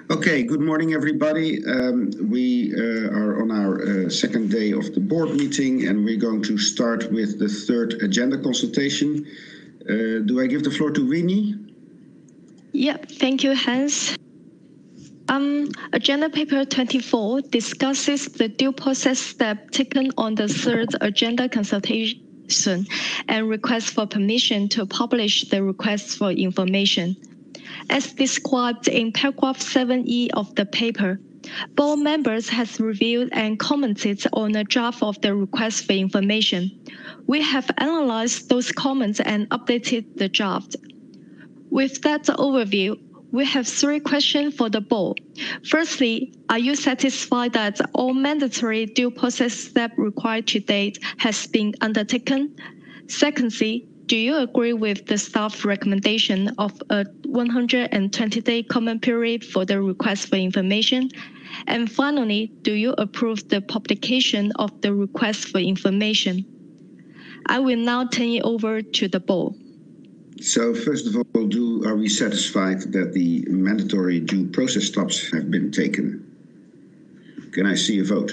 Okay, good morning, everybody. We are on our second day of the board meeting, and we're going to start with the third agenda consultation. Do I give the floor to Rini? Yeah, thank you, Hans. Agenda paper 24 discusses the due process step taken on the third agenda consultation and request for permission to publish the request for information. As described in paragraph 7E of the paper, board members have reviewed and commented on a draft of the request for information. We have analyzed those comments and updated the draft. With that overview, we have 3 questions for the board. Firstly, are you satisfied that all mandatory due process steps required to date has been undertaken? Secondly, do you agree with the staff recommendation of a 120-day comment period for the request for information? And finally, do you approve the publication of the request for information? I will now turn it over to the board. So first of all, are we satisfied that the mandatory due process steps have been taken? Can I see a vote?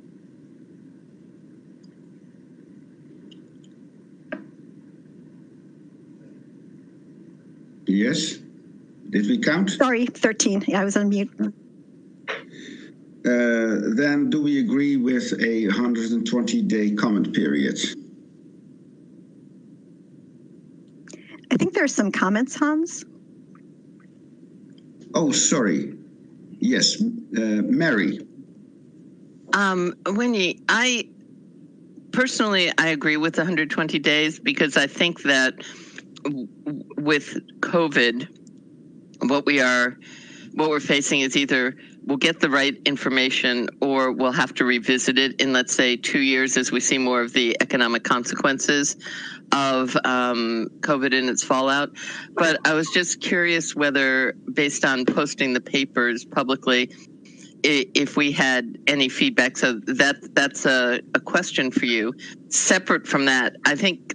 Yes? Did we count? Sorry, 13. I was on mute. Then do we agree with a 120-day comment period? I think there are some comments, Hans. Oh, sorry. Yes, Mary. Winnie, I agree with 120 days because I think that with COVID, what we're facing is either we'll get the right information or we'll have to revisit it in, let's say, 2 years as we see more of the economic consequences of COVID and its fallout. But I was just curious whether, based on posting the papers publicly, if we had any feedback. So that's a question for you. Separate from that, I think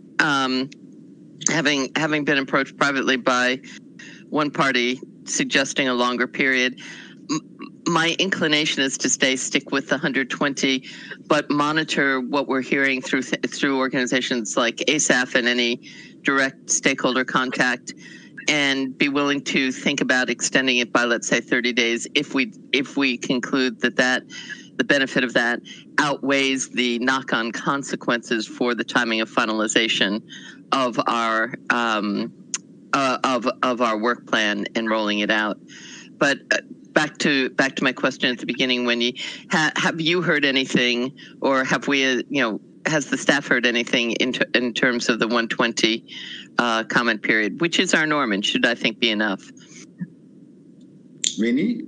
having been approached privately by one party suggesting a longer period, my inclination is to stick with the 120, but monitor what we're hearing through organizations like ASAF and any direct stakeholder contact, and be willing to think about extending it by, let's say, 30 days if we conclude that the benefit of that outweighs the knock-on consequences for the timing of finalization of our work plan and rolling it out. But back to my question at the beginning, Wendy, have you heard anything, or have we, has the staff heard anything in terms of the 120 comment period, which is our norm and should, I think, be enough? Rini?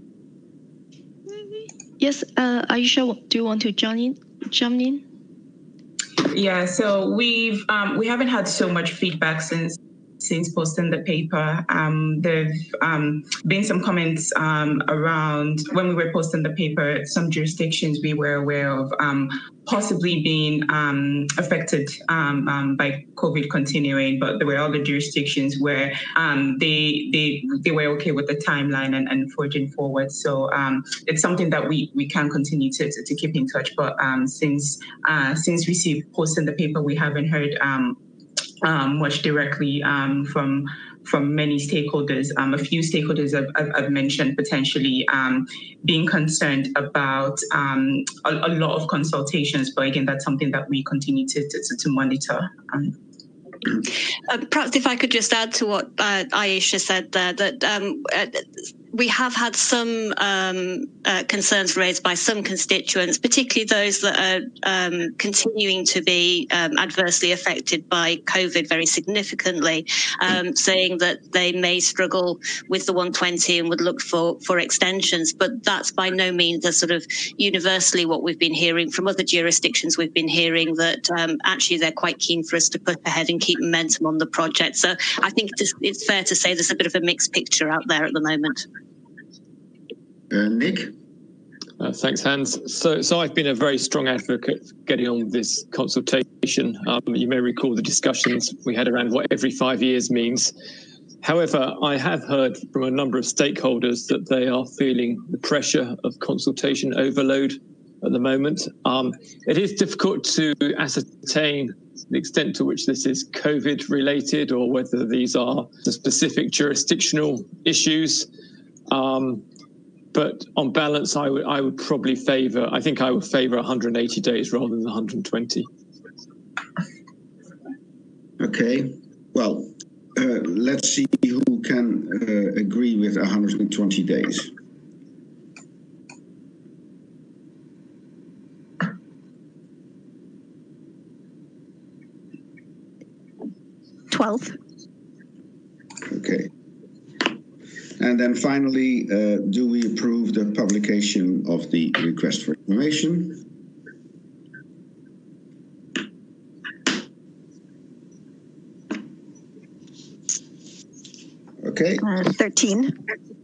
Yes, Aisha, do you want to jump in? Yeah, so we haven't had so much feedback since posting the paper. There've been some comments around when we were posting the paper, some jurisdictions we were aware of possibly being affected by COVID continuing, but there were other jurisdictions where they were okay with the timeline and forging forward. So it's something that we can continue to keep in touch. But since we posting the paper, we haven't heard much directly from many stakeholders. A few stakeholders have mentioned potentially being concerned about a lot of consultations, but again, that's something that we continue to monitor. Perhaps if I could just add to what Aisha said there, that we have had some concerns raised by some constituents, particularly those that are continuing to be adversely affected by COVID very significantly, saying that they may struggle with the 120 and would look for extensions. But that's by no means a sort of universally what we've been hearing from other jurisdictions. We've been hearing that actually they're quite keen for us to push ahead and keep momentum on the project. So I think it's fair to say there's a bit of a mixed picture out there at the moment. Nick? Thanks, Hans. So I've been a very strong advocate for getting on with this consultation. You may recall the discussions we had around what every 5 years means. However, I have heard from a number of stakeholders that they are feeling the pressure of consultation overload at the moment. It is difficult to ascertain the extent to which this is COVID related or whether these are the specific jurisdictional issues. But on balance, I would probably favour, I think I would favour 180 days rather than 120. Okay, well, let's see who can agree with 120 days. Okay. And then finally, do we approve the publication of the request for information? Okay. 13.